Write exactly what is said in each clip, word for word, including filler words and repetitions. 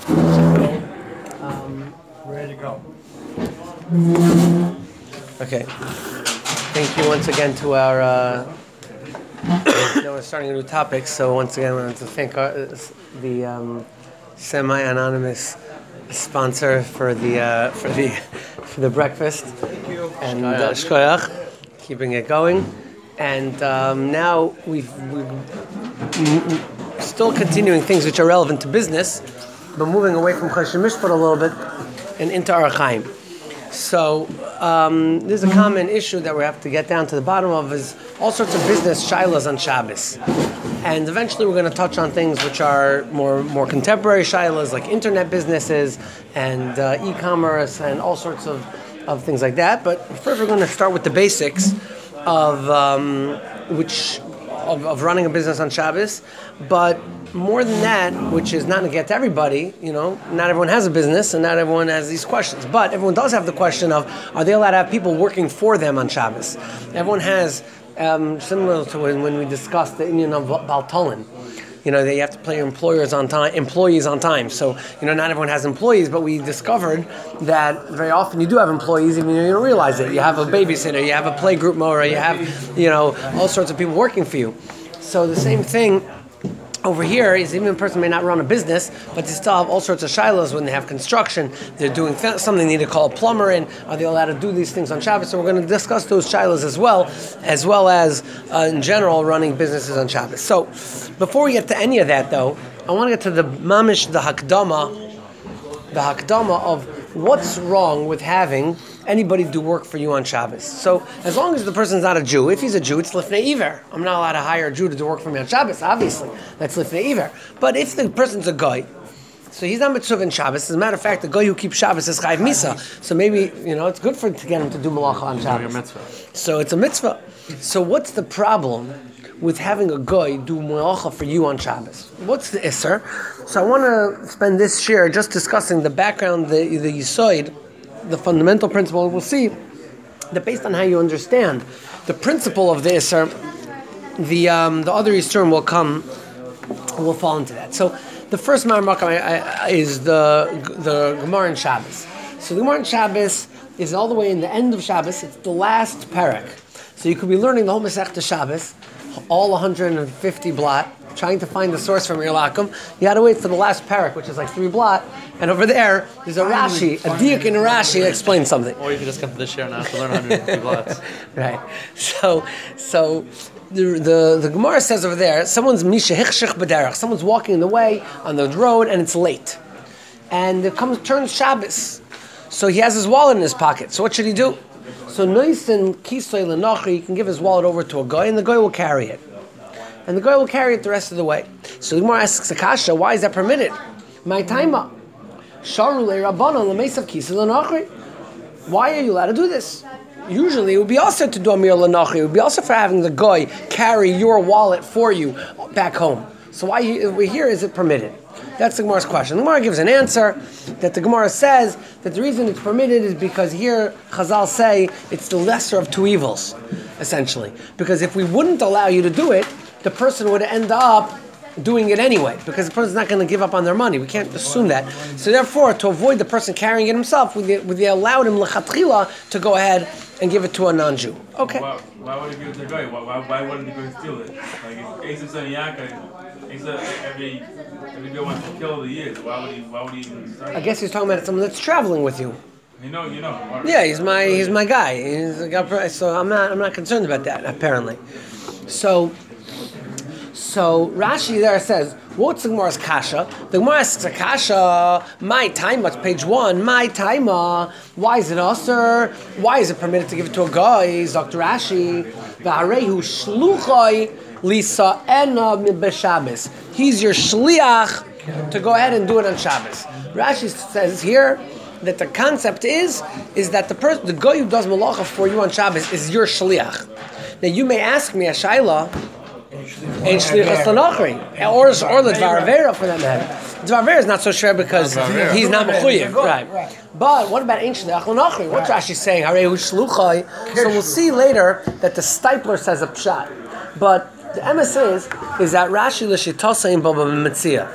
Um, Ready to go. okay. Thank you once again to our. Uh, now we're starting a new topic, so once again, I want to thank our, uh, the um, semi-anonymous sponsor for the uh, for the for the breakfast. Thank you. And uh, shkoyach, keeping it going. And um, now we've, we're still continuing things which are relevant to business, but moving away from Choshen Mishpat a little bit and into Orach Chaim. So um, there's a common issue that we have to get down to the bottom of is all sorts of business shilas on Shabbos. And eventually we're going to touch on things which are more more contemporary shilas, like internet businesses and uh, e-commerce and all sorts of, of things like that. But first we're going to start with the basics of um, which of, of running a business on Shabbos. But more than that, which is not going to get to everybody, you know, not everyone has a business and not everyone has these questions. But everyone does have the question of, are they allowed to have people working for them on Shabbos? Everyone has, um, similar to when, when we discussed the Indian of Baltolin, you know, they have to pay employers on time, employees on time. So, you know, not everyone has employees, but we discovered that very often you do have employees, even though you don't realize it. You have a babysitter, you have a playgroup mower, you have, you know, all sorts of people working for you. So the same thing over here is even a person may not run a business, but they still have all sorts of shilas when they have construction. They're doing th- something, they need to call a plumber in. Are they allowed to do these things on Shabbos? So we're going to discuss those shilas as well, as well as uh, in general running businesses on Shabbos. So before we get to any of that, though, I want to get to the mamish, the hakdama, the hakdama of what's wrong with having anybody do work for you on Shabbos. So as long as the person's not a Jew, if he's a Jew, it's lifnei iver. I'm not allowed to hire a Jew to do work for me on Shabbos, obviously. That's lifnei iver. But if the person's a guy, so he's not mitzvah in Shabbos. As a matter of fact, the guy who keeps Shabbos is chayiv misa. So maybe, you know, it's good for to get him to do malacha on Shabbos. So it's a mitzvah. So what's the problem with having a guy do malacha for you on Shabbos? What's the isser? So I want to spend this share just discussing the background, the the yisoid, the fundamental principle. We'll see that based on how you understand the principle of the Isser, the um, the other Yisurim will come, will fall into that. So the first Ma'amar is the the Gemara in Shabbos. So the Gemara in Shabbos is all the way in the end of Shabbos. It's the last parak. So you could be learning the whole Masechta Shabbos, all one hundred fifty blot, trying to find the source from your lakum. You had to wait for the last parak, which is like three blot, and over there, there's a Rashi, a diuk in a Rashi that explains something. Or you could just come to this share now to learn one hundred fifty blots. Right. So, so the, the the Gemara says over there, someone's misha hichshich b'derech, someone's walking in the way on the road, and it's late, and it comes turns Shabbos, so he has his wallet in his pocket. So what should he do? So noisen kisoy lenachri, he can give his wallet over to a guy, and the guy will carry it. And the guy will carry it the rest of the way. So the Gemara asks Akasha, why is that permitted? My taima. Sharu le rabbanon lemesav kisei lenachri. Why are you allowed to do this? Usually it would be also to do a mir lenachri. It would be also for having the guy carry your wallet for you back home. So why here is it permitted? That's the Gemara's question. The Gemara gives an answer that the Gemara says that the reason it's permitted is because here Chazal say it's the lesser of two evils, essentially. Because if we wouldn't allow you to do it, the person would end up doing it anyway, because the person's not going to give up on their money. We can't assume that. So therefore, to avoid the person carrying it himself, we, we allowed him lechatchila to go ahead and give it to a non-Jew. Okay. Why, why would he give it to the guy? Why, why, why wouldn't he go and steal it? Like, if Asa Saniyaka, Asa every every guy wants to kill the years. Why would he? Why would he even start? I guess he's talking about someone that's traveling with you. You know, you know. Yeah, he's my he's my guy. He's a guy, so I'm not I'm not concerned about that apparently. So. So Rashi there says, what's the Gemara's kasha? The Gemara asks a kasha, my time, it's page one, my time, why is it usher? Why is it permitted to give it to a guy? Doctor Rashi, v'harehu shluchai lisa ena b'Shabbos. He's your shliach to go ahead and do it on Shabbos. Rashi says here that the concept is, is that the person, the guy who does malacha for you on Shabbos is your shliach. Now you may ask me, a shayla, Ein shlichus l'nochri, or or the Dvar Avera for that matter. Dvar Avera is not so sure because he's not mechuyev, right? But what about Ein shlichus l'nochri? What's Rashi saying? Harehu shluchai. So we'll see later that the Stipler says a pshat, but the M S is is that Rashi l'shitasa in Baba Metzia.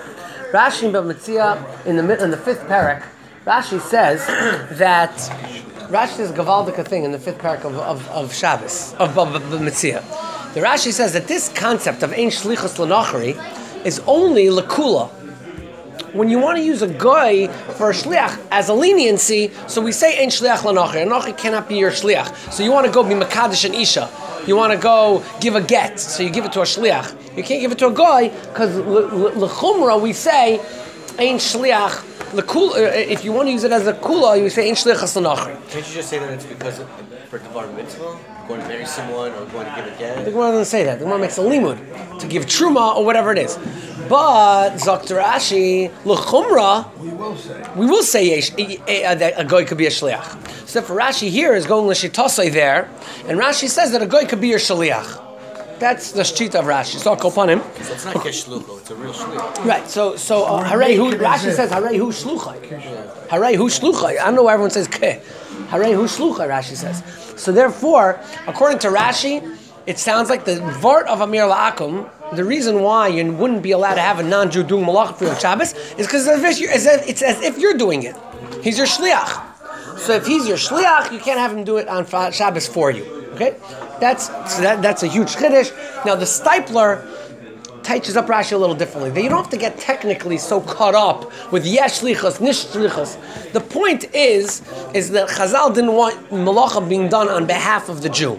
Rashi B'Metzia in the mid- in the fifth parak, Rashi says that Rashi says Gavaldika thing in the fifth parak of of, of Shabbos of B'Metzia. The Rashi says that this concept of Ein Shlichus L'Nochri is only Lakula. When you want to use a guy for a shliach as a leniency, so we say Ein Shliach L'Nochri. A Nochri cannot be your shliach. So you want to go be Makadosh and Isha. You want to go give a get, so you give it to a shliach. You can't give it to a guy because l'chumra we say Ein Shliach. If you want to use it as a kula, you say Ein Shliach L'Nochri. Can't you just say that it's because of, for Devar Mitzvah? Going to marry someone or going to give a get? The Gemara doesn't say that. The Gemara makes a limud to give truma or whatever it is. But Zakter Rashi l'chumra, we will say we will say yesh, a, a, a, that a goy could be a shliach. So for Rashi here is going l'shitosai there, and Rashi says that a goy could be your shliach. That's the shita of Rashi. So I'll call upon him. So it's not keshlucho; it's a real shliach. Right. So so uh, Harei hu Rashi says Harei hu shluchai. Harei hu shluchai. I don't know why everyone says ke. Harei hu shluchai. Rashi says. So therefore, according to Rashi, it sounds like the vart of Amir La'akum. The reason why you wouldn't be allowed to have a non-Jew doing malacha for you on Shabbos is because it's as if you're doing it. He's your shliach. So if he's your shliach, you can't have him do it on Shabbos for you. Okay, that's so that, that's a huge chiddush. Now the Stipler touches up Rashi a little differently. You don't have to get technically so caught up with yesh shlichus, nish shlichus. The point is, is that Chazal didn't want malacha being done on behalf of the Jew.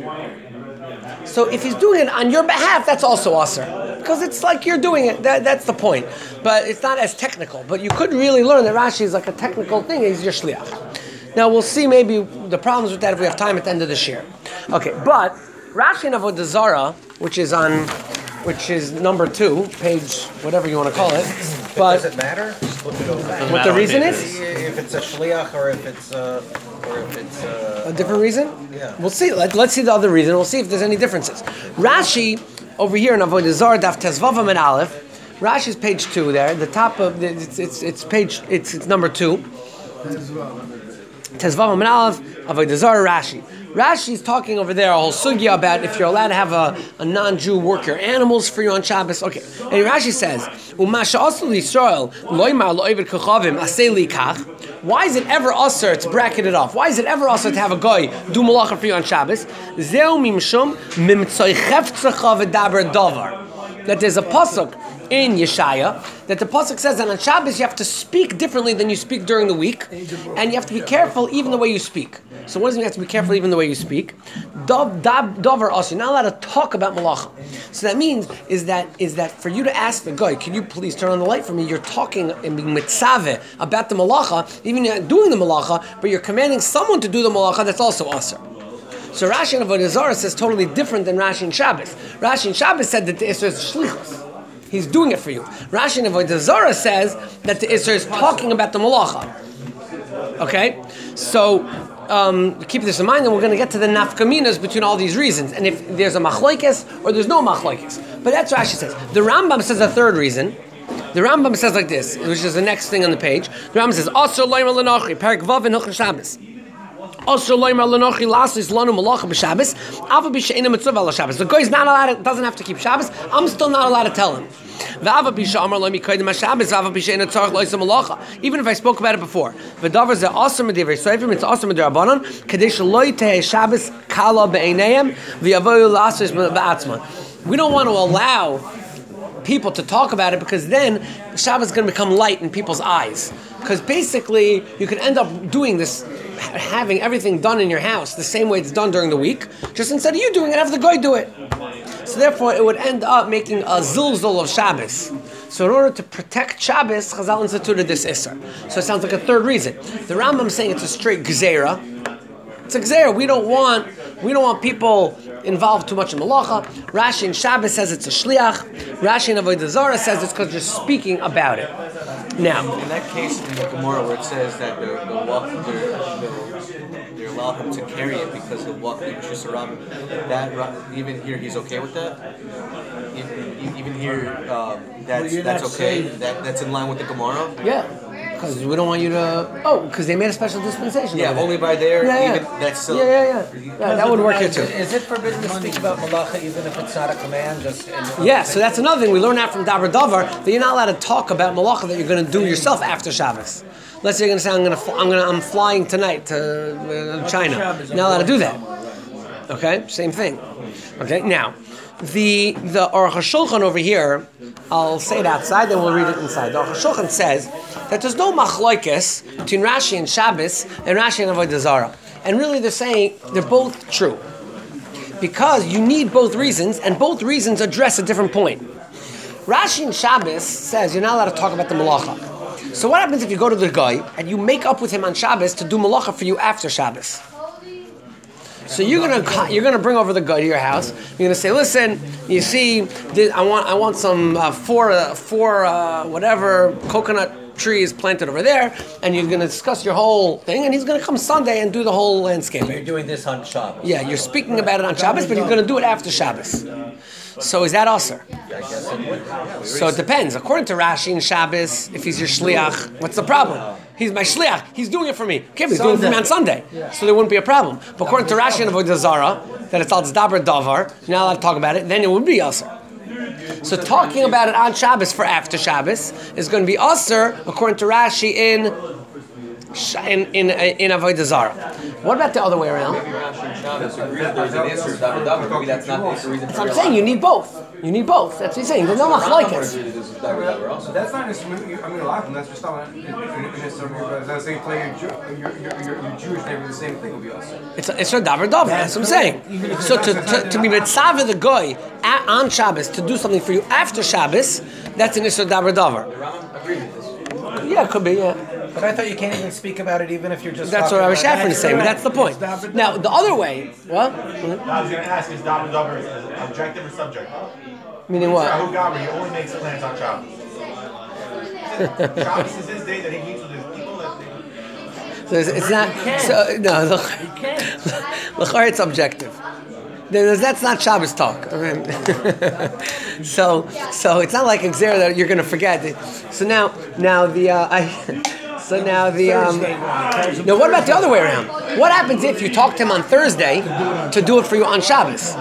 So if he's doing it on your behalf, that's also asur. Because it's like you're doing it. That, that's the point. But it's not as technical. But you could really learn that Rashi is like a technical thing. He's your shliach. Now we'll see maybe the problems with that if we have time at the end of the shir. Okay, but Rashi in Avodah Zarah, which is on, which is number two, page whatever you want to call it. But does it matter? Flip it over. what the reason is? If it's a shliach or if it's uh, or if it's uh, a different reason? Yeah. We'll see. Let, let's see the other reason. We'll see if there's any differences. Rashi over here in Avodah Zarah, Daf Tezvavam and Aleph. Rashi's page two there. The top of the, it's, it's it's page it's it's number two. Tezvavam and Aleph, Avodah Zarah, Rashi. Rashi's talking over there a whole sugya about if you're allowed to have a, a non-Jew work your animals for you on Shabbos. Okay. And Rashi says, Umasha asul Yisrael loymar lo'eved kachavim asei likach. Why is it ever usher to bracket it off? Why is it ever usher to have a guy do malacha for you on Shabbos? Zeu mimshum mimtzoy cheftzecha v'daber davar. That there's a pasuk in Yeshaya that the pasuk says that on Shabbos you have to speak differently than you speak during the week, and you have to be careful even the way you speak. So what does it mean you have to be careful even the way you speak? Dav davar us. You're not allowed to talk about malacha. So that means is that is that for you to ask the guy, can you please turn on the light for me? You're talking and being mitzaveh about the malacha, even you're not doing the malacha, but you're commanding someone to do the malacha. That's also asur. So Rashi in Avodah Zarah says totally different than Rashi in Shabbos. Rashi in Shabbos said that the Isser is shlichus. He's doing it for you. Rashi in Avodah Zarah says that the Isser is talking about the malacha. Okay? So, um, keep this in mind, and we're going to get to the nafkaminas between all these reasons. And if there's a machlokes or there's no machlokes. But that's what Rashi says. The Rambam says a third reason. The Rambam says like this, which is the next thing on the page. The Rambam says, Asur loymer l'nochri, perik vav v'nochri Shabbos. Also, loymer l'nochri lasis lanu malacha b'Shabbos. Ava b'she'ena mitzvah ala Shabbos. The guy is not allowed, to, doesn't have to keep Shabbos. I'm still not allowed to tell him. V'ava b'she amar loymi koydem haShabbos. V'ava b'she'ena tzarich loysa malacha. Even if I spoke about it before. V'davar ze asur m'divrei soifim. It's asur m'dirabanan. Kadesh loy tehei Shabbos kala be'einayim v'yavoyu lasis b'atzman. We don't want to allow people to talk about it because then Shabbos is going to become light in people's eyes. Because basically, you could end up doing this, having everything done in your house the same way it's done during the week, just instead of you doing it, have the guy do it. So therefore, it would end up making a zilzul of Shabbos. So in order to protect Shabbos, Chazal instituted this Isser. So it sounds like a third reason. The Rambam is saying it's a straight gzeira. It's a gzeira. We don't want, we don't want people involved too much in malacha. Rashi in Shabbos says it's a shliach. Rashi in Avodah Zarah says it's because you're speaking about it. Now, in that case, in the Gemara where it says that the the walk, they're, they allow him to carry it because he'll walk the Shusarabim, that even here he's okay with that. Even, even here, um, that's well, that's okay. That that's in line with the Gemara. Yeah. Because we don't want you to. Oh, because they made a special dispensation. Yeah, over there. only by there. Yeah, yeah. Even that's still. Yeah, yeah, yeah. Yeah, that would work here too. Is it forbidden to speak about malacha even if it's not a command? Just in Yeah, so that's another thing we learn out from Dabar Davar that you're not allowed to talk about malacha that you're going to do yourself after Shabbos. Let's say you're going to say I'm going to I'm going to I'm flying tonight to uh, China. You're not allowed to do that. Okay, same thing. Okay, now the the Aruch HaShulchan over here, I'll say it outside, then we'll read it inside. The Aruch HaShulchan says that there's no machlokes between Rashi and Shabbos and Rashi and Avodah Zarah, and really they're saying they're both true. Because you need both reasons, and both reasons address a different point. Rashi in Shabbos says you're not allowed to talk about the malacha. So what happens if you go to the guy and you make up with him on Shabbos to do malacha for you after Shabbos? So you're gonna you're gonna bring over the guy to your house. You're gonna say, listen, you see, I want I want some uh, four uh, four uh, whatever coconut trees planted over there, and you're gonna discuss your whole thing. And he's gonna come Sunday and do the whole landscape. You're doing this on Shabbos. Yeah, you're speaking about it on Shabbos, but you're gonna do it after Shabbos. So is that usher? So it depends. According to Rashi in Shabbos, if he's your shliach, what's the problem? He's my shliach. He's doing it for me. Okay, but he's doing it for me on Sunday, so there wouldn't be a problem. But according to Rashi and Avodah Zarah, that it's al dabar davar, you're not allowed to talk about it. Then it would be usher. So talking about it on Shabbos for after Shabbos is going to be usher according to Rashi in in in in Avodah Zarah. What about the other way around? Maybe Rashi and Shabbos agree that there's an issue. Davar davar. Maybe that's not the reason. That's what I'm saying. You need both. You need both. That's what he's saying. There's no machlokes. So that's not necessarily, I mean, a lot of them, that's just not necessarily, but as I say, play your, your, your, your, your Jewish neighbor, the same thing will be us. It's a, it's a davar davar. That's what I'm saying. So to to, to be mitzvah the guy at, on Shabbos to do something for you after Shabbos, that's an issur davar davar. Yeah, it could be. Yeah. But I thought you can't even speak about it even if you're just. That's what Rabbi Shafran is saying. But that's the point. Now the other way, what? I was going to ask, is davar davar is objective or subjective? Meaning what? Abu Gabri, he only makes plans on Shabbos. Shabbos is his day that he meets with his people. That So it's, it's not. So no, look, look, it's objective. That's not Shabbos talk. I mean, so so it's not like Xer that you're going to forget. So now now the uh, I. So now the um, now what about the other way around? What happens if you talk to him on Thursday to do it for you on Shabbos?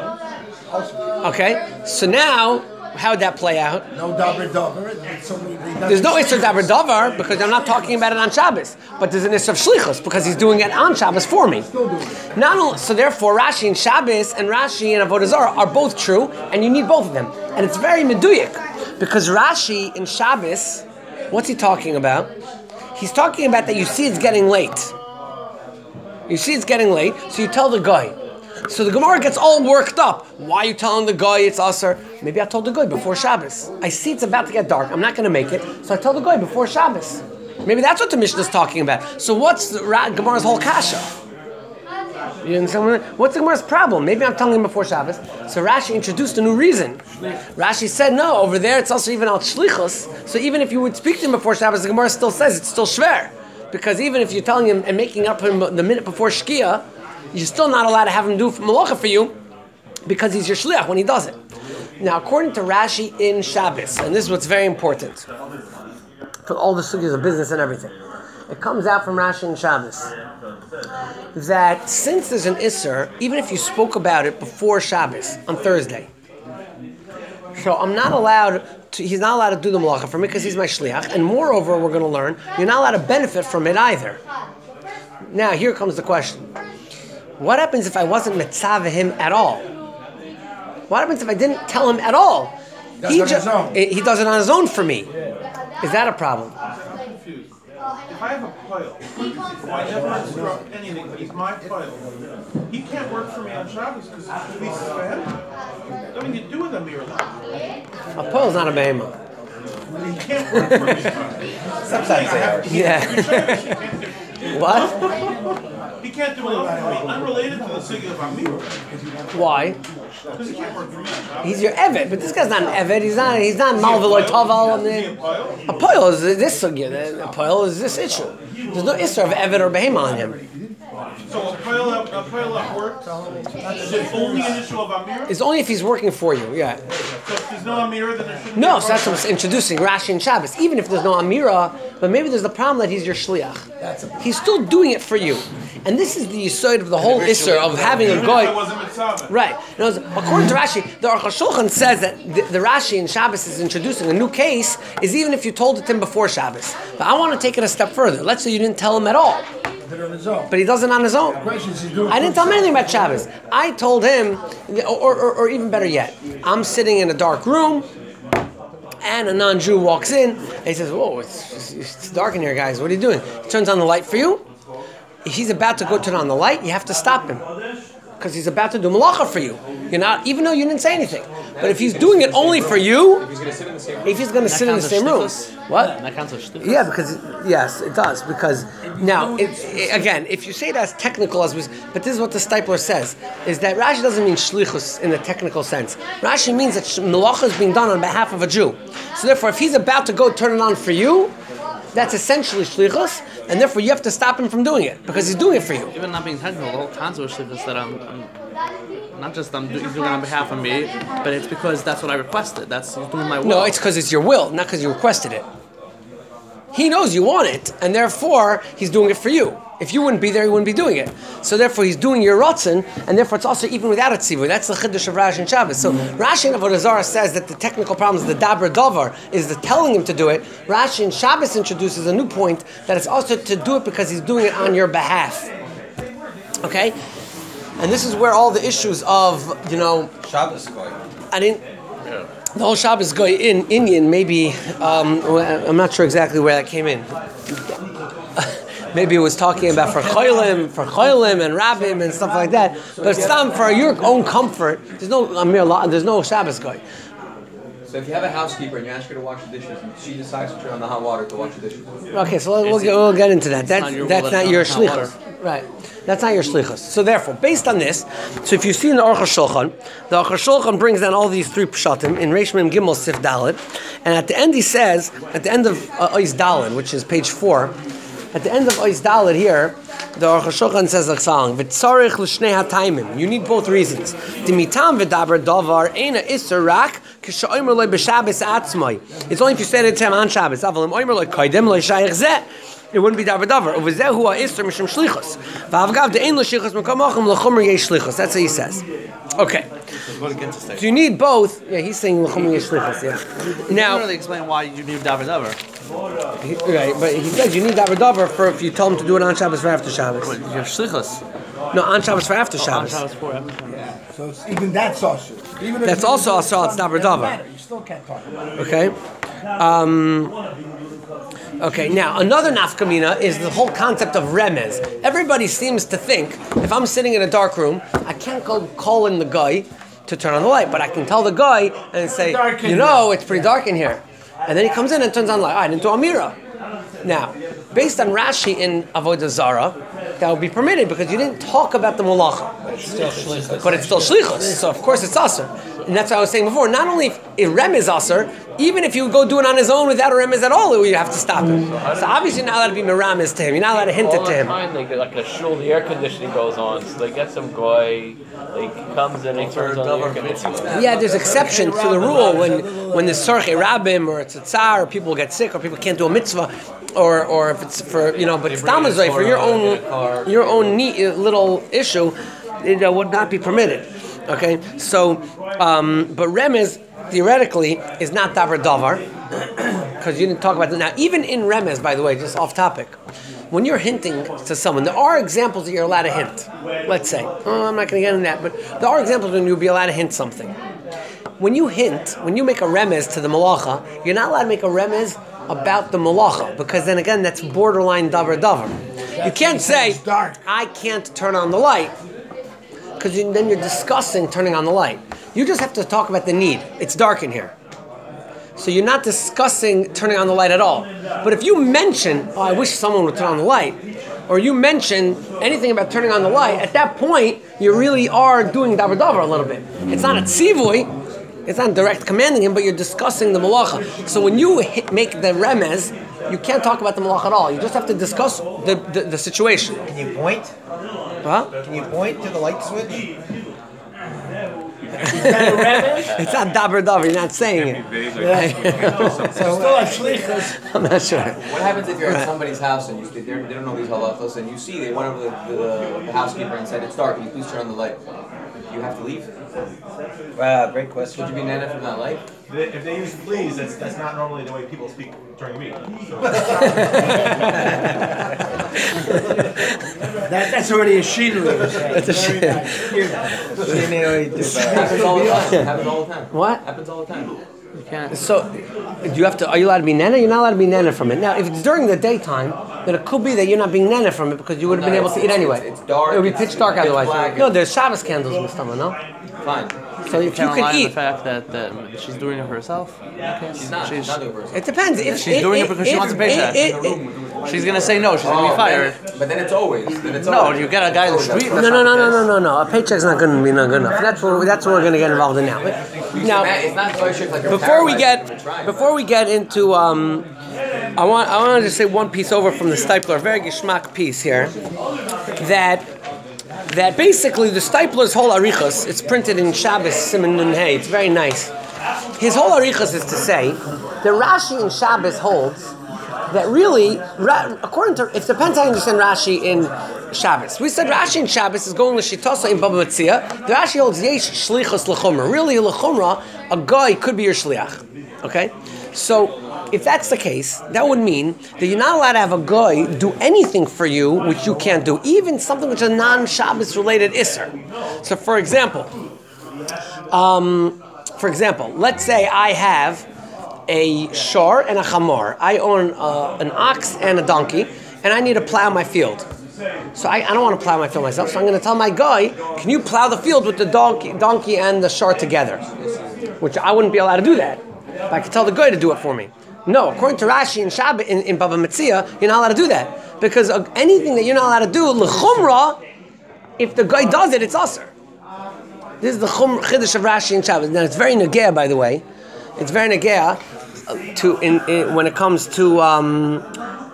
Okay, so now how would that play out? No davar davar. There's no issur davar davar because I'm not talking about it on Shabbos, but there's an issur of shlichus because he's doing it on Shabbos for me. Not only, so therefore Rashi and Shabbos and Rashi and Avodah Zarah are both true, and you need both of them. And it's very meduyik because Rashi in Shabbos, what's he talking about? He's talking about that you see it's getting late. You see it's getting late, so you tell the guy. So the Gemara gets all worked up. Why are you telling the guy it's usher? Maybe I told the guy before Shabbos. I see it's about to get dark. I'm not going to make it, so I tell the guy before Shabbos. Maybe that's what the Mishnah is talking about. So what's the Ra- Gemara's whole kasha? You understand? What's the Gemara's problem? Maybe I'm telling him before Shabbos. So Rashi introduced a new reason. Rashi said, no, over there it's also even al shlichus. So even if you would speak to him before Shabbos, the Gemara still says it's still shver. Because even if you're telling him and making up him the minute before Shkia, you're still not allowed to have him do malacha for you because he's your shliach when he does it. Now, according to Rashi in Shabbos, and this is what's very important for all the sugyas of business and everything, it comes out from Rashi in Shabbos that since there's an isser, even if you spoke about it before Shabbos on Thursday, so I'm not allowed to, he's not allowed to do the malacha for me because he's my shliach, and moreover, we're going to learn, you're not allowed to benefit from it either. Now, here comes the question. What happens if I wasn't mitzvah him at all? What happens if I didn't tell him at all? He does it on his own. He does it on his own for me. Is that a problem? I'm confused. If I have a pile, I never instruct anything, but he's my pile. He can't work for me on Shabbos because it's releases for him. Nothing to do with a mere lot. A pole's not a behemoth. He can't work for me. Sometimes they are. Yeah. What? He can't do enough for me, unrelated to the sugya of Amir. Why? Because he can't work for me. He's your evet, but this guy's not an evet. He's not. He's not malvel or taval. On the a poil is this sugya. A poil is this issue. There's no issue of evet or behema on him. So a pile up, a pile up works. Is it only an issue of Amir? It's only if he's working for you, yeah. So if there's no Amir, then it shouldn't. No, be so that's what I'm introducing Rashi and Shabbos. Even if there's no Amira, but maybe there's the problem that he's your shliach. He's still doing it for you, and this is the yesod of the whole isser of having a Even if guy. I wasn't mitzvah. Right. In other words, according to Rashi, the Aruch HaShulchan says that the, the Rashi in Shabbos is introducing a new case, is even if you told it to him before Shabbos. But I want to take it a step further. Let's say you didn't tell him at all, but he does it on his own. I didn't tell him anything about Shabbos. I told him, or, or, or even better yet, I'm sitting in a dark room, and a non-Jew walks in, and he says, whoa, it's, it's dark in here, guys. What are you doing? He turns on the light for you. If he's about to go turn on the light, you have to stop him, because he's about to do malacha for you. You're not, even though you didn't say anything. But if he's doing it only for you, if he's going to sit in the same room, if he's going to sit in the same room, what? That counts as shtichus? Yeah, because yes, it does. Because now, it, it, again, if you say it as technical as was, but this is what the Stipler says, is that Rashi doesn't mean shlichus in the technical sense. Rashi means that malacha is being done on behalf of a Jew. So therefore, if he's about to go turn it on for you, that's essentially shlichus, and therefore you have to stop him from doing it because he's doing it for you. Even not being technical, the whole concept of shtichus is that I'm, I'm not just I'm doing it on behalf of me, but it's because that's what I requested. That's doing my will. No, it's because it's your will, not because you requested it. He knows you want it, and therefore he's doing it for you. If you wouldn't be there, he wouldn't be doing it. So therefore he's doing your ratzon, and therefore it's also even without a tzivui. That's the chiddush of Rashi and Shabbos. So Rashi and Avodah Zarah says that the technical problem is the daber davar, is the telling him to do it. Rashi and Shabbos introduces a new point, that it's also to do it because he's doing it on your behalf. Okay? And this is where all the issues of, you know, Shabbos guy. I didn't. The whole Shabbos guy in Indian, maybe, um, I'm not sure exactly where that came in. Maybe it was talking about for cholim, for cholim and rabbim and stuff like that. But it's not for your own comfort. There's no Amir, there's no Shabbos guy. So if you have a housekeeper and you ask her to wash the dishes, and she decides to turn on the hot water to wash the dishes. Okay, so we'll, get, we'll get into that. That's not your that's will, not that's your not hot shlichus, right? That's not your shlichus. So therefore, based on this, so if you see in the Aruch HaShulchan, the Aruch HaShulchan brings down all these three pshatim in Reish Mem Gimel Sif Daled, and at the end he says, at the end of uh, Ois Daled, which is page four, at the end of Ois Daled here, the Aruch HaShulchan says like following: "V'tzarich l'shnei hataimim." You need both reasons. Dimitam v'daber davar eina iser rak k'sha'omer loy b'Shabbos atzmai. It's only if you say it to him on Shabbos. Avalim omer loy kaidem loy shayich zeh. It wouldn't be davar davar. Uvezehu ha'isur mishum shlichus. V'avgav de'ein lo shlichus mekamachim l'chomer yesh shlichus. That's what he says. Okay. So you need both. Yeah, he's saying l'chomer yesh shlichus. Yeah. You Now. don't really explain why you need davar davar. He, right, but he says you need davar davar for if you tell him to do it on Shabbos for after Shabbos. But your shlichus. No, on Shabbos for after On Shabbos. Shabbos for after Shabbos. Yeah. So it's, even that's also. Even if That's you- also also it's davar doesn't davar. matter, you still can't talk about it. Okay. Um, okay. Now another nafkamina is the whole concept of remez. Everybody seems to think if I'm sitting in a dark room, I can't go call in the guy to turn on the light, but I can tell the guy and say, dark in you know, it's pretty dark in here, and then he comes in and turns on the light. Oh, I didn't do Amira. Now, based on Rashi in Avodah Zarah, that would be permitted because you didn't talk about the malacha. But it's still shlichus. But it's still shlichus, so of course it's aser. And that's what I was saying before. Not only if a rem is aser, even if you would go do it on his own without a remez at all, you have to stop him. So obviously you're not allowed to be meramis to him. You're not allowed to hint it to him. All the time, like, like a shul, the air conditioning goes on, so they get some guy, like, comes in and turns on the air conditioning. Yeah, there's exception to the rule when when there's sorche rabbim or it's a tsar or people get sick or people can't do a mitzvah or or if it's for you know but it's damazoi for your own your own neat little issue, it uh, would not be permitted. Okay, so um, but remez theoretically is not davar davar because you didn't talk about it. Now even in remez, by the way, just off topic. When you're hinting to someone, there are examples that you're allowed to hint. Let's say, oh, I'm not going to get into that, but there are examples when you'll be allowed to hint something. When you hint, when you make a remez to the malacha, you're not allowed to make a remez about the malacha, because then again, that's borderline davar davar. You can't say, I can't turn on the light, because then you're discussing turning on the light. You just have to talk about the need. It's dark in here. So you're not discussing turning on the light at all. But if you mention, oh, I wish someone would turn on the light, or you mention anything about turning on the light, at that point, you really are doing davar davar a little bit. It's not a tzivui, it's not direct commanding him, but you're discussing the malacha. So when you hit, make the remez, you can't talk about the malacha at all. You just have to discuss the, the, the situation. Can you point? What? Can you point to the light switch? It's not daber daber. You're not saying it. So still have shlichus. I'm not sure. What happens if you're at somebody's house and you they they don't know these halachos and you see they went over the, the, the housekeeper and said it's dark, can you please turn on the light? You have to leave? Wow, great question. Would you be nana from that light? If they use please, that's that's not normally the way people speak during a meeting. So That, that's already a shinui. That's a shit. Happens all the time. Happens all the time. What? Happens all the time. You can't. So, do you have to? Are you allowed to be nana? You're not allowed to be nana from it. Now, if it's during the daytime, then it could be that you're not being nana from it because you would have No, been able to it's- eat anyway. it's- it's dark, It would be it's- pitch dark it's otherwise. black. No, there's Shabbos candles in the stomach. No. Fine. So if you Can't could rely on the eat, fact that, that she's doing it for herself. She's not. She's not doing it for herself. it depends. If She's doing it because she wants a paycheck. It, it, it, She's gonna say no. She's gonna be Oh, fired. then- but then it's always. Then it's No, always. you get a guy in the It's always street. that. no, no, no, no, no, no, no. A paycheck's not going to be not good enough. That's what that's what we're going to get involved in now. But now, It's not kosher like you're before we paralyzed get from trying. before we get into um, I want I want to just say one piece over from the Stipler, a very geschmack piece here, that that basically the Stipler's whole arichos, it's printed in Shabbos Siman Nun Hey. It's very nice. His whole arichos is to say that Rashi in Shabbos holds that really, Ra- according to, it depends how you understand Rashi in Shabbos. We said Rashi in Shabbos is going l'shitasa in Baba Metzia. The Rashi holds yesh shlichus l'chumra. Really, l'chumra, a guy could be your shliach. Okay, so if that's the case, that would mean that you're not allowed to have a guy do anything for you which you can't do, even something which is a non-Shabbos related isser. So, for example, um, for example, let's say I have a shor and a chamor. I own uh, an ox and a donkey, and I need to plow my field. So I, I don't want to plow my field myself, so I'm going to tell my guy, can you plow the field with the donkey, donkey and the shor together? Which I wouldn't be allowed to do that. But I could tell the guy to do it for me. No, according to Rashi in Shabbat, in, in Baba Metzia, you're not allowed to do that. Because uh, anything that you're not allowed to do, l'chumra, if the guy does it, it's usher. This is the chum, chiddush of Rashi in Shabbat. Now it's very negea, by the way. It's very negea to in, in when it comes to um,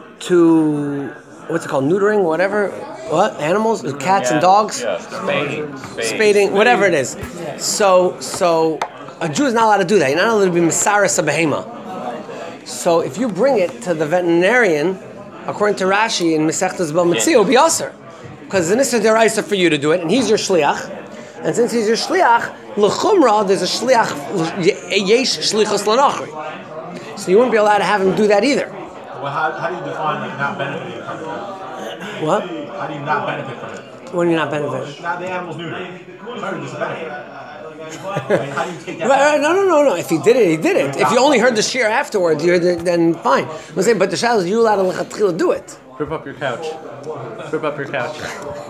to what's it called, neutering, whatever, what animals, cats Yeah, and dogs, Yeah, spading, spading. spading, whatever it is. So so a Jew is not allowed to do that. You're not allowed to be misaris a behema. So if you bring it to the veterinarian, according to Rashi in Masechtas Bava Metzia, it'll be aser, because it's an issa deraisa for you to do it, and he's your shliach. And since he's your shliach, l'chumra, there's a shliach, yesh shlichus lanachri. So you wouldn't be allowed to have him do that either. Well, how, how do you define like not benefiting from it? What? How do you not benefit from it? When you're not benefiting? Not the animal's neutered. Sorry, there's a benefit. I mean, how do you take that? Right, right, no, no, no, no. If he did it, he did it. If you only heard the shear afterwards, you're the, then fine. I'm saying, but the shayla is you allowed to lechatchila do it. Rip up your couch. Rip up your couch.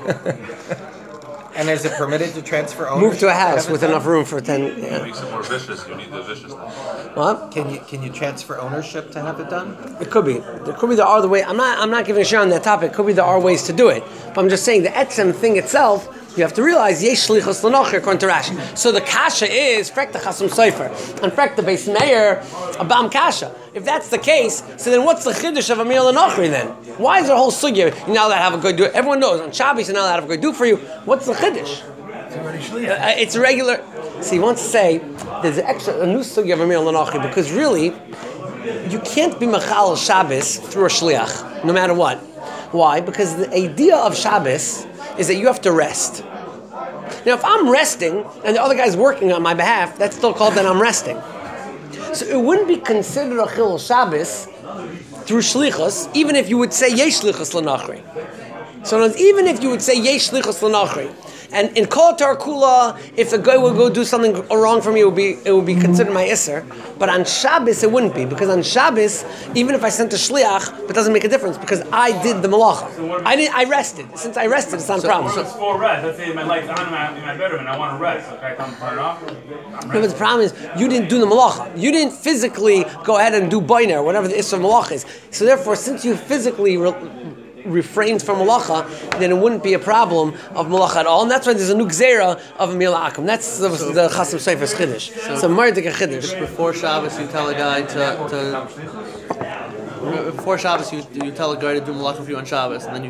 And is it permitted to transfer ownership? Move to a house with enough room for ten. Yeah. Makes it more vicious. You need the viciousness. What? Can you can you transfer ownership to have it done? It could be. There could be there are the way. I'm not. I'm not giving a share on that topic. It could be there are ways to do it. But I'm just saying the etzem thing itself. You have to realize yesh shlichus l'nocher according to Rashi. So the kasha is frek the chasam sofer and frek the beis meir abam kasha. If that's the case, so then what's the chiddush of a meal l'nochri then? Why is there a whole sugya? You're not allowed to have a good do it. Everyone knows on Shabbos you're not allowed to have a good do for you. What's the chiddush? Uh, it's a regular. See, he wants to say there's an extra a new sugya of a meal l'nochri because really you can't be machal Shabbos through a shliach no matter what. Why? Because the idea of Shabbos is that you have to rest. Now, if I'm resting and the other guy's working on my behalf, that's still called that I'm resting. So it wouldn't be considered a chilul Shabbos through shlichus, even if you would say yesh shlichus l'nachri. So even if you would say yesh shlichus l'nachri, and in kol tar kula, if the guy would go do something wrong for me, it would be it would be considered my isser. But on Shabbos it wouldn't be, because on Shabbos, even if I sent a shliach, it doesn't make a difference because I did the malacha. I did, I rested. Since I rested, it's not a problem. So it's for rest. Let's say my light's on in my, in my bedroom and I want to rest. Okay, come turn it off. I'm No, but the problem is you didn't do the malacha. You didn't physically go ahead and do boiner, or whatever the isser of malacha is. So therefore, since you physically re- refrains from malacha, then it wouldn't be a problem of malacha at all. And that's why there's a new gzera of a mila akum. That's the, so, the chasam sefer's chiddush. So, so mardik a chiddush. Before Shabbos, you tell a guy to, to before Shabbos, you you tell a guy to do malacha for you on Shabbos, and then you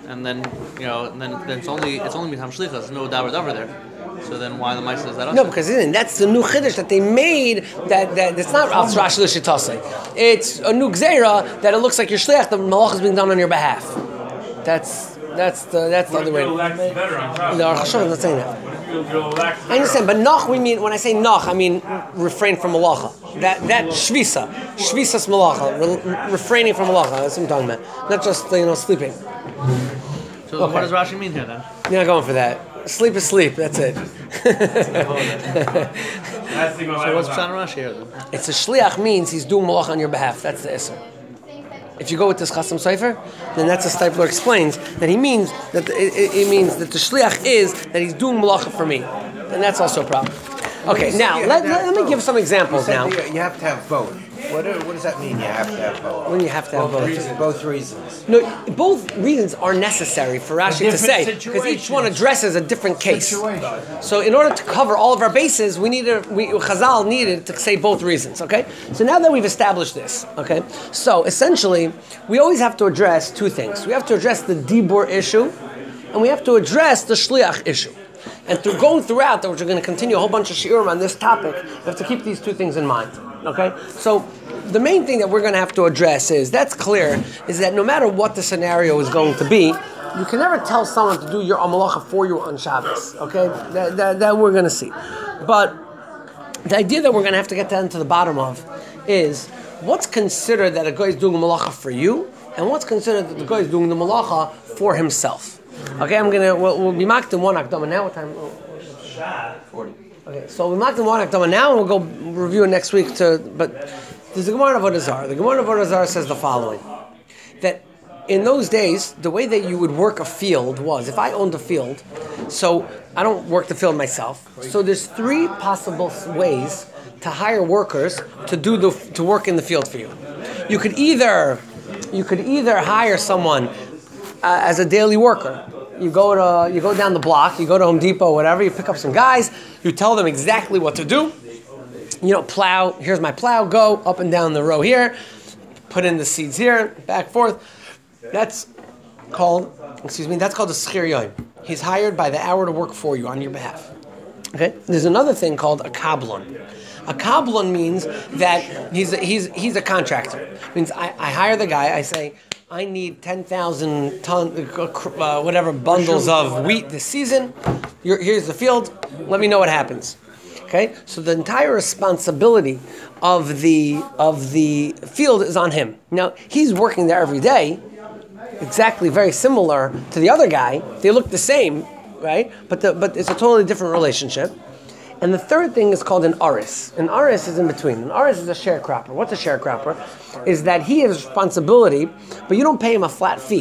and then you know, and then, then it's only it's only mitam shlichus. There's no davar davar there. So then why the Maisa is that? No, because isn't that's the new chiddush that they made. That that it's not al Rashi l'shitase. It's a new gzeira that it looks like your shliach. The malach is being done on your behalf. That's that's the that's the other way. The Aruch HaShulchan is not saying that. I understand, but noch we mean when I say noch, I mean refrain from malacha. That that shvisa, shvisas malacha, re, refraining from malacha. That's what I'm talking about. Not just you know sleeping. So okay. What does Rashi mean here then? You're not going for that. Sleep is sleep. That's it. So what's Pshat Rashi here then? It's a shliach means he's doing malach on your behalf. That's the issur. If you go with this Chasam Sofer, then that's a Steipler explains that he means that the, it, it means that the shliach is that he's doing malacha for me, and that's also a problem. Okay, now let, let, let me give some examples. Now you have to have both. What, what does that mean? You have to have both. When you have to have both, both reasons. Both reasons. No, both reasons are necessary for Rashi to say because each one addresses a different case. Situation. So in order to cover all of our bases, we needed we Chazal needed to say both reasons. Okay. So now that we've established this, okay. So essentially, we always have to address two things. We have to address the dibur issue, and we have to address the shliach issue. And through going throughout, which we're going to continue a whole bunch of shiurim on this topic, we have to keep these two things in mind. Okay? So the main thing that we're going to have to address is, that's clear, is that no matter what the scenario is going to be, you can never tell someone to do your amalacha for you on Shabbos. Okay? That, that, that we're going to see. But the idea that we're going to have to get down to the bottom of is, what's considered that a guy is doing a malacha for you, and what's considered that the guy is doing the malacha for himself. Okay, I'm gonna. We'll, we'll be mocked in one akdama now. What time? Forty. Okay, so we mocked in one akdama now, and we'll go review it next week. To but there's a Gemara of Avodah Zarah. The Gemara of Avodah Zarah says the following: that in those days, the way that you would work a field was, if I owned a field, so I don't work the field myself. So there's three possible ways to hire workers to do the to work in the field for you. You could either you could either hire someone Uh, as a daily worker. You go to you go down the block, you go to Home Depot, whatever, you pick up some guys, you tell them exactly what to do. You know, plow, here's my plow, go up and down the row here, put in the seeds here, back forth. That's called, excuse me, that's called a schir yoim. He's hired by the hour to work for you on your behalf. Okay? There's another thing called a kablon. A kablon means that he's a, he's he's a contractor. It means I, I hire the guy, I say, I need ten thousand ton, uh, whatever bundles of wheat this season. You're, here's the field. Let me know what happens. Okay, so the entire responsibility of the of the field is on him. Now he's working there every day, exactly very similar to the other guy. They look the same, right? But the, but it's a totally different relationship. And the third thing is called an aris. An aris is in between. An aris is a sharecropper. What's a sharecropper? Is that he has responsibility, but you don't pay him a flat fee.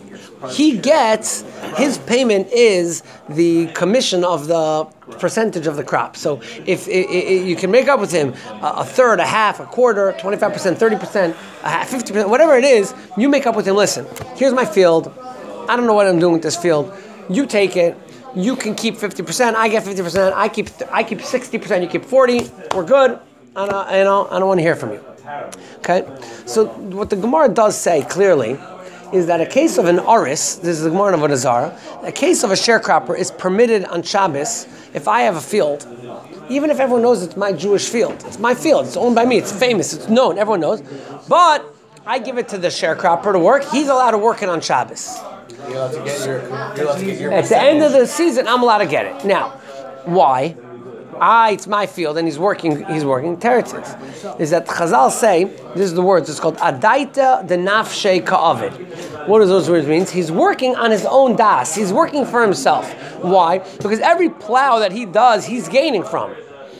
He gets, his payment is the commission of the percentage of the crop. So if it, it, you can make up with him a, a third, a half, a quarter, twenty-five percent, thirty percent, a half, fifty percent, whatever it is, you make up with him, listen, here's my field. I don't know what I'm doing with this field. You take it. You can keep fifty percent. I get fifty percent. I keep I keep sixty percent. You keep forty. We're good. I don't, I don't, I don't want to hear from you. Okay. So what the Gemara does say clearly is that a case of an aris, this is the Gemara of Avodah Zarah, a case of a sharecropper is permitted on Shabbos if I have a field, even if everyone knows it's my Jewish field. It's my field. It's owned by me. It's famous. It's known. Everyone knows. But I give it to the sharecropper to work. He's allowed to work it on Shabbos. You're allowed to get your, you're allowed to get your At the end of the season, I'm allowed to get it. Now, why? I, it's my field, and he's working. He's working. Teretzis is that Chazal say, this is the words. It's called Adaita de Nafshei Ka'avid. What does those words mean? He's working on his own das. He's working for himself. Why? Because every plow that he does, he's gaining from.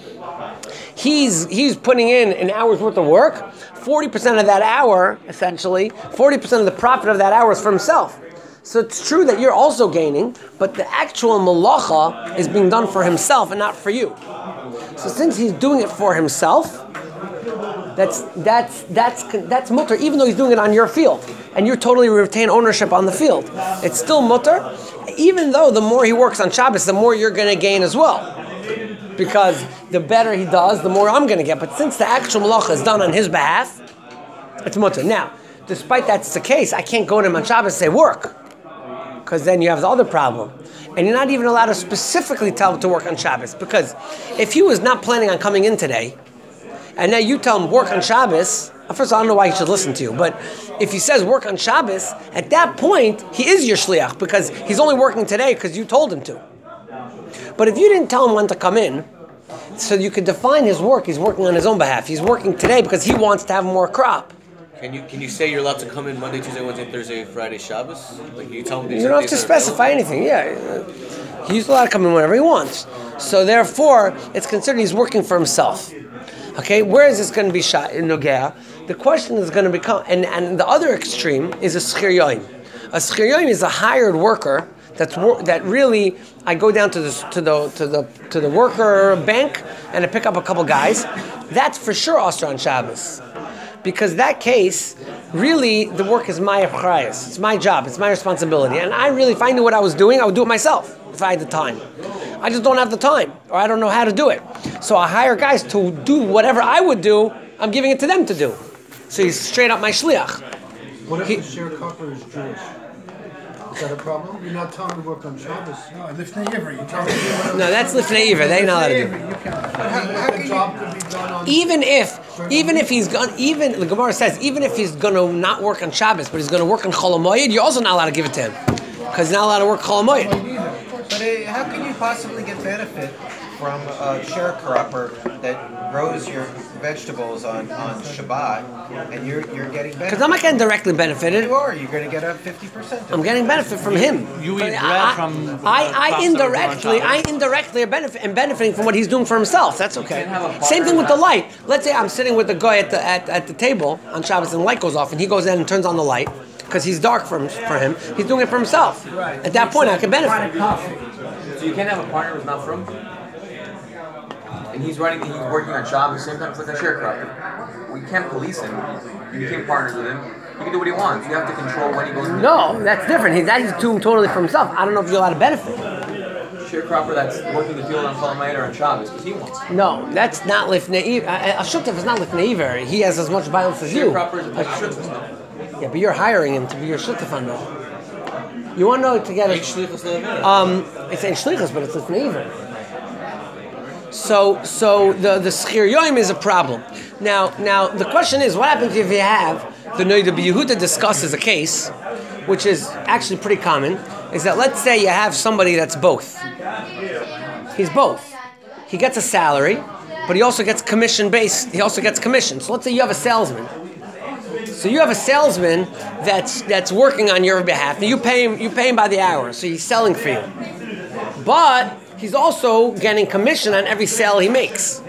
He's he's putting in an hour's worth of work. Forty percent of that hour, essentially, forty percent of the profit of that hour is for himself. So it's true that you're also gaining, but the actual malacha is being done for himself and not for you. So since he's doing it for himself, that's that's that's that's mutter, even though he's doing it on your field, and you totally retain ownership on the field. It's still mutter, even though the more he works on Shabbos, the more you're going to gain as well. Because the better he does, the more I'm going to get. But since the actual malacha is done on his behalf, it's mutter. Now, despite that's the case, I can't go to him on Shabbos and say, work. because then you have the other problem. And you're not even allowed to specifically tell him to work on Shabbos, because if he was not planning on coming in today, and now you tell him work on Shabbos, first of all, I don't know why he should listen to you, but if he says work on Shabbos, at that point, he is your shliach, because he's only working today because you told him to. But if you didn't tell him when to come in, so you could define his work, he's working on his own behalf. He's working today because he wants to have more crop. Can you can you say you're allowed to come in Monday, Tuesday, Wednesday, Thursday, Friday, Shabbos? Like you tell him these You are don't have days to that are specify anything, yeah. He's allowed to come in whenever he wants. So therefore, it's considered he's working for himself. Okay, where is this going to be shot in Nogea? The question is going to become, and, and the other extreme is a schir yoim. A schir yoim is a hired worker that's wor- that really, I go down to the to the to the to the worker bank and I pick up a couple guys. That's for sure Asr on Shabbos, because that case, really, the work is my achrayas. It's my job. It's my responsibility. And I really, if I knew what I was doing, I would do it myself if I had the time. I just don't have the time, or I don't know how to do it. So I hire guys to do whatever I would do. I'm giving it to them to do. So he's straight up my shliach. What if He- the sharecropper is Jewish? Is that a problem? You're not telling him to work on Shabbos. No, Lifnei Ivri. You're telling him No, that's lifnei iver. They're not allowed to do it. You can't. How can the job could be done on? Even if, even if he's gone, even the Gemara says, even if he's going to not work on Shabbos, but he's going to work on Chol HaMoed, you're also not allowed to give it to him, because he's not allowed to work Chol HaMoed. But uh, how can you possibly get benefit from a sharecropper that grows your vegetables on, on Shabbat, and you're you're getting benefit? Because I'm not getting directly benefited. You are. You're going to get a fifty percent. I'm getting benefit from him. You But eat bread I, from the I, crops I that are indirectly, grown on I Shabbos. indirectly are benefit, am benefiting from what he's doing for himself. That's okay. can't have a partner Same thing with the that- light. Let's say I'm sitting with the guy at the at, at the table on Shabbos, and the light goes off, and he goes in and turns on the light because he's dark for him, for him. He's doing it for himself. At that point, I can benefit. So you can't have a partner who's not from, and he's running, he's working on Shabbos, same time it's like a sharecropper. We can't police him. You became partners with him. He can do what he wants. You have to control when he goes. No, that's different. He's that's doing totally for himself. I don't know if you're allowed to benefit. Sharecropper that's working the field on Chol HaMoed or on Shabbos because he wants. to. No, that's not lifnei iver. A shutef is not lifnei iver. He has as much violence as you. Sharecropper is a shutfus now. Yeah, but you're hiring him to be your shutef on that. You want to know to get a um, it's ain't shlichus, but it's lifnei iver. So, so the the schir yoim is a problem. Now, now the question is, what happens if you have the Noida B'Yehuda discusses a case, which is actually pretty common, is that let's say you have somebody that's both. He's both. He gets a salary, but he also gets commission based. He also gets commission. So let's say you have a salesman. So you have a salesman that's that's working on your behalf. And you pay him. You pay him by the hour. So he's selling for you, but he's also getting commission on every sale he makes.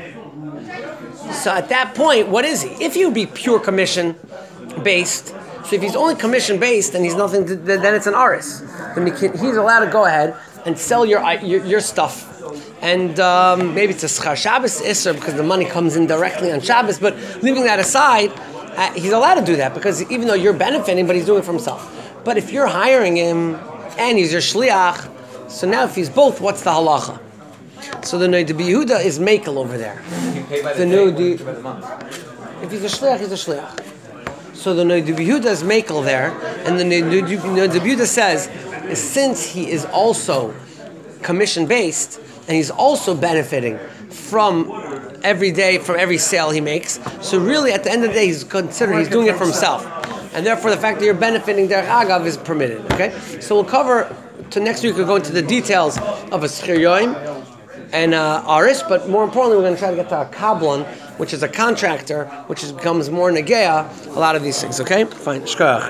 So at that point, what is he? If you be pure commission based, so if he's only commission based and he's nothing, to, then it's an aris. Then he can, he's allowed to go ahead and sell your your, your stuff. And um, maybe it's a schar Shabbos isser because the money comes in directly on Shabbos. But leaving that aside, uh, he's allowed to do that because even though you're benefiting, but he's doing it for himself. But if you're hiring him and he's your shliach, so now if he's both, what's the halacha? So the Noida B'Yehuda is makel over there. You pay by the, The day, new or the- you pay by the month. If he's a shliach, he's a shliach. So the Noida B'Yehuda is makel there, and the Noida B'Yehuda says, since he is also commission based, and he's also benefiting from every day, from every sale he makes, so really at the end of the day, he's considered he's doing it for himself, and therefore the fact that you're benefiting derech agav is permitted. Okay, so we'll cover to next week. We'll go into the details of a schir yoim and uh, aris, but more importantly, we're going to try to get to a kablan, which is a contractor, which is, becomes more negea, a lot of these things, okay? Fine, shkoyach.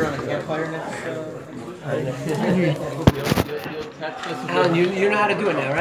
Alan, you, you know how to do it now, right?